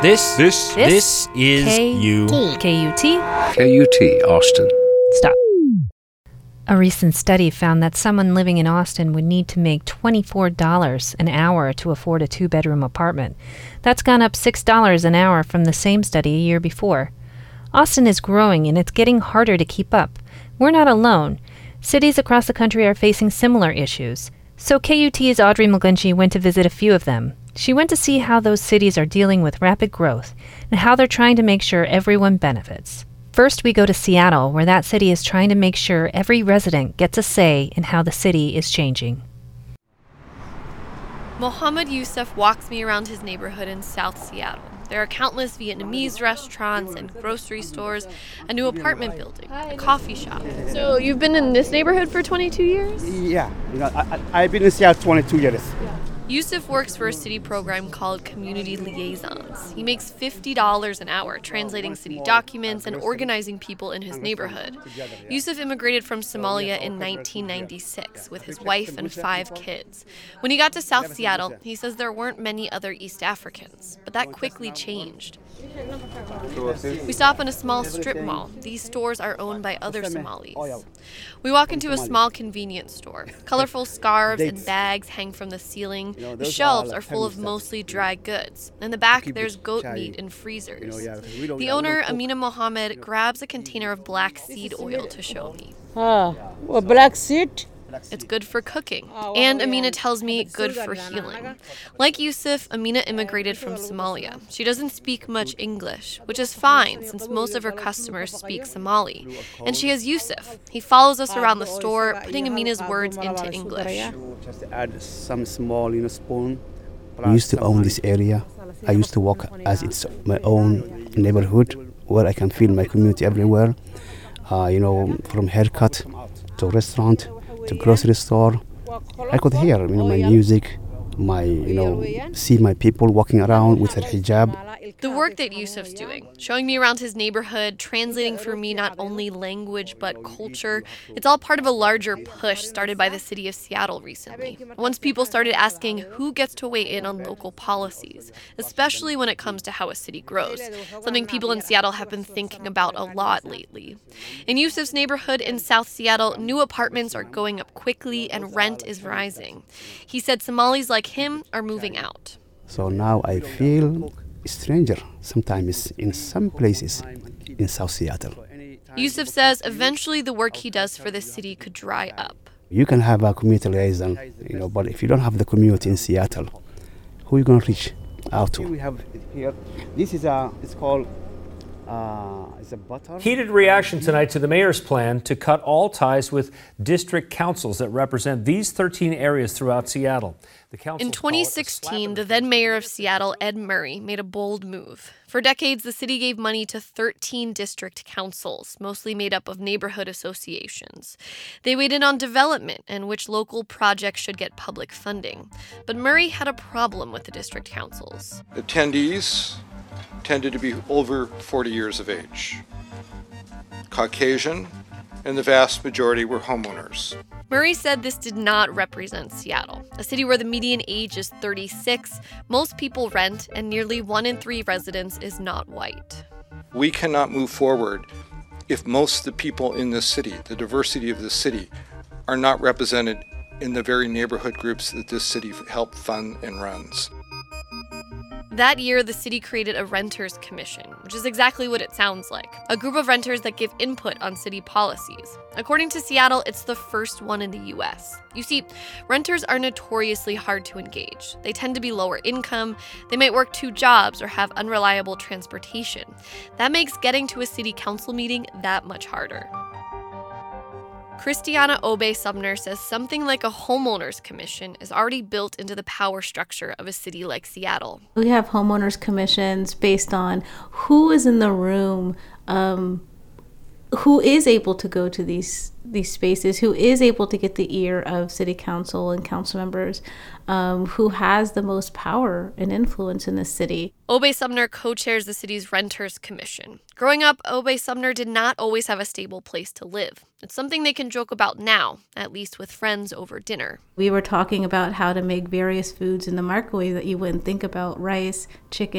This is you. KUT. KUT, Austin. Stop. A recent study found that someone living in Austin would need to make $24 an hour to afford a two-bedroom apartment. That's gone up $6 an hour from the same study a year before. Austin is growing and it's getting harder to keep up. We're not alone. Cities across the country are facing similar issues. So KUT's Audrey McGlinchey went to visit a few of them. She went to see how those cities are dealing with rapid growth and how they're trying to make sure everyone benefits. First, we go to Seattle, where that city is trying to make sure every resident gets a say in how the city is changing. Mohammed Yusuf walks me around his neighborhood in South Seattle. There are countless Vietnamese restaurants and grocery stores, a new apartment building, a coffee shop. So you've been in this neighborhood for 22 years? Yeah, I've been in Seattle 22 years. Yusuf works for a city program called Community Liaisons. He makes $50 an hour translating city documents and organizing people in his neighborhood. Yusuf immigrated from Somalia in 1996 with his wife and 5 kids. When he got to South Seattle, he says there weren't many other East Africans, but that quickly changed. We stop in a small strip mall. These stores are owned by other Somalis. We walk into a small convenience store. Colorful scarves and bags hang from the ceiling. The shelves are full of mostly dry goods. In the back, there's goat meat in freezers. The owner, Amina Mohammed, grabs a container of black seed oil to show me. Black seed? It's good for cooking. And Amina tells me good for healing. Like Yusuf, Amina immigrated from Somalia. She doesn't speak much English, which is fine since most of her customers speak Somali. And she has Yusuf. He follows us around the store, putting Amina's words into English. Just add some small, spoon. I used to own this area. I used to walk as it's my own neighborhood where I can feel my community everywhere. From haircut to restaurant to grocery store. I could hear, my music, see my people walking around with their hijab. The work that Yusuf's doing, showing me around his neighborhood, translating for me not only language but culture, it's all part of a larger push started by the city of Seattle recently. Once people started asking who gets to weigh in on local policies, especially when it comes to how a city grows, something people in Seattle have been thinking about a lot lately. In Yusuf's neighborhood in South Seattle, new apartments are going up quickly and rent is rising. He said Somalis like him are moving out. So now I feel stranger sometimes in some places in South Seattle. Yusuf says eventually the work he does for the city could dry up. You can have a community liaison, but if you don't have the community in Seattle, who are you going to reach out to? We have it here. This is it's called it's a butter. Heated reaction tonight to the mayor's plan to cut all ties with district councils that represent these 13 areas throughout Seattle. In 2016, the then mayor of Seattle, Ed Murray, made a bold move. For decades, the city gave money to 13 district councils, mostly made up of neighborhood associations. They weighed in on development and which local projects should get public funding. But Murray had a problem with the district councils. Attendees tended to be over 40 years of age, Caucasian, and the vast majority were homeowners. Murray said this did not represent Seattle, a city where the median age is 36, most people rent, and nearly 1 in 3 residents is not white. We cannot move forward if most of the people in this city, the diversity of this city, are not represented in the very neighborhood groups that this city helped fund and runs. That year, the city created a renters commission, which is exactly what it sounds like, a group of renters that give input on city policies. According to Seattle, it's the first one in the U.S. You see, renters are notoriously hard to engage. They tend to be lower income, they might work 2 jobs or have unreliable transportation. That makes getting to a city council meeting that much harder. Christiana Obe-Sumner says something like a homeowners commission is already built into the power structure of a city like Seattle. We have homeowners commissions based on who is in the room, who is able to go to these spaces, who is able to get the ear of city council and council members, who has the most power and influence in the city. Obe-Sumner co-chairs the city's Renters Commission. Growing up, Obe-Sumner did not always have a stable place to live. It's something they can joke about now, at least with friends over dinner. We were talking about how to make various foods in the microwave that you wouldn't think about: rice, chicken,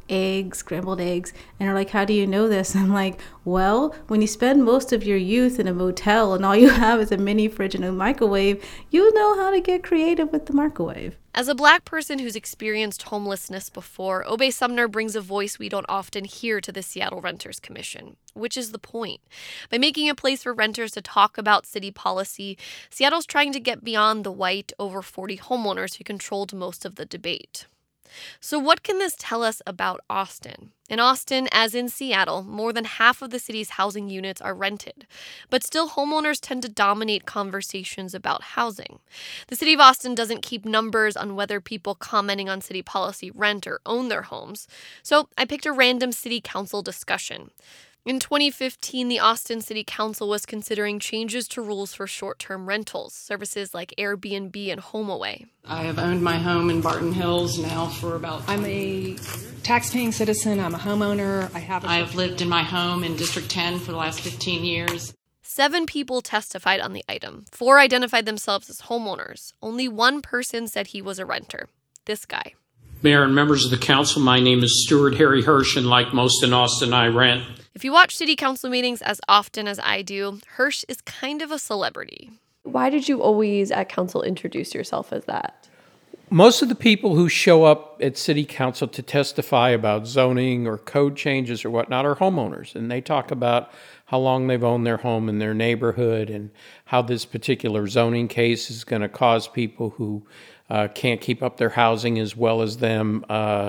eggs, scrambled eggs. And they're like, how do you know this? I'm like, well, when you spend most of your youth in a motel and all you have is a mini fridge and a microwave, you know how to get creative with the microwave. As a Black person who's experienced homelessness before, Obey Sumner brings a voice we don't often hear to the Seattle Renters Commission, which is the point. By making a place for renters to talk about city policy, Seattle's trying to get beyond the white, over 40 homeowners who controlled most of the debate. So what can this tell us about Austin? In Austin, as in Seattle, more than half of the city's housing units are rented. But still, homeowners tend to dominate conversations about housing. The city of Austin doesn't keep numbers on whether people commenting on city policy rent or own their homes. So I picked a random city council discussion. In 2015, the Austin City Council was considering changes to rules for short-term rentals, services like Airbnb and HomeAway. I have owned my home in Barton Hills now for about... I'm a tax-paying citizen. I'm a homeowner. I have lived in my home in District 10 for the last 15 years. 7 people testified on the item. 4 identified themselves as homeowners. Only 1 person said he was a renter. This guy. Mayor and members of the council, my name is Stuart Harry Hirsch, and like most in Austin, I rent. If you watch city council meetings as often as I do, Hirsch is kind of a celebrity. Why did you always at council introduce yourself as that? Most of the people who show up at city council to testify about zoning or code changes or whatnot are homeowners, and they talk about how long they've owned their home in their neighborhood and how this particular zoning case is going to cause people who can't keep up their housing as well as them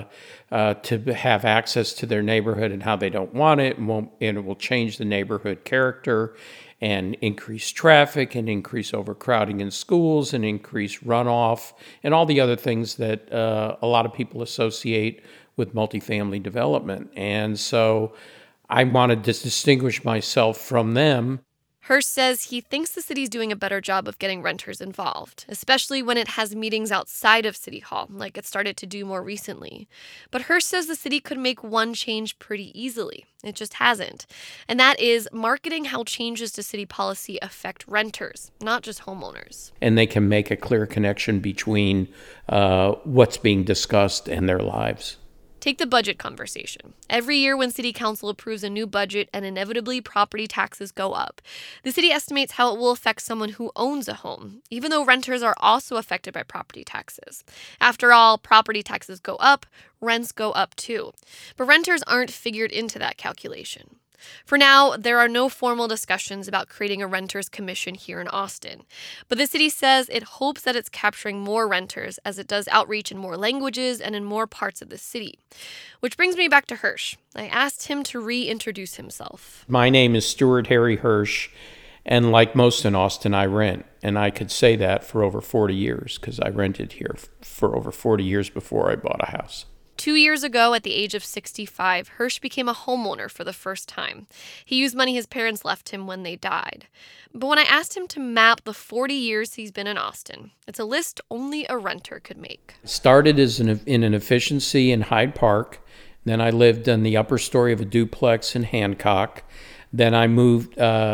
to have access to their neighborhood, and how they don't want it, and it will change the neighborhood character and increase traffic and increase overcrowding in schools and increase runoff and all the other things that a lot of people associate with multifamily development. And so I wanted to distinguish myself from them. Hirsch says he thinks the city's doing a better job of getting renters involved, especially when it has meetings outside of City Hall, like it started to do more recently. But Hirsch says the city could make one change pretty easily. It just hasn't. And that is marketing how changes to city policy affect renters, not just homeowners. And they can make a clear connection between what's being discussed and their lives. Take the budget conversation. Every year when City Council approves a new budget and inevitably property taxes go up, the city estimates how it will affect someone who owns a home, even though renters are also affected by property taxes. After all, property taxes go up, rents go up too. But renters aren't figured into that calculation. For now, there are no formal discussions about creating a renters commission here in Austin, but the city says it hopes that it's capturing more renters as it does outreach in more languages and in more parts of the city. Which brings me back to Hirsch. I asked him to reintroduce himself. My name is Stuart Harry Hirsch, and like most in Austin, I rent. And I could say that for over 40 years because I rented here for over 40 years before I bought a house. 2 years ago, at the age of 65, Hirsch became a homeowner for the first time. He used money his parents left him when they died. But when I asked him to map the 40 years he's been in Austin, it's a list only a renter could make. Started as in an efficiency in Hyde Park. Then I lived in the upper story of a duplex in Hancock. Then I moved,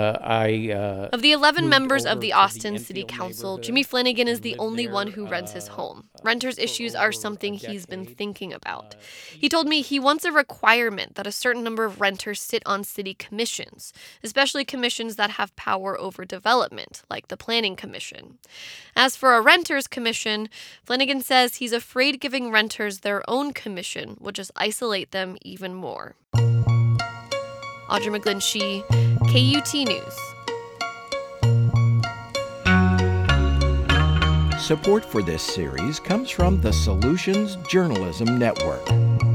Of the 11 members of the Austin City Council, Jimmy Flanagan is the only one who rents his home. Renters' issues are something he's been thinking about. He told me he wants a requirement that a certain number of renters sit on city commissions, especially commissions that have power over development, like the Planning Commission. As for a renters' commission, Flanagan says he's afraid giving renters their own commission will just isolate them even more. Audra McGlinchey, KUT News. Support for this series comes from the Solutions Journalism Network.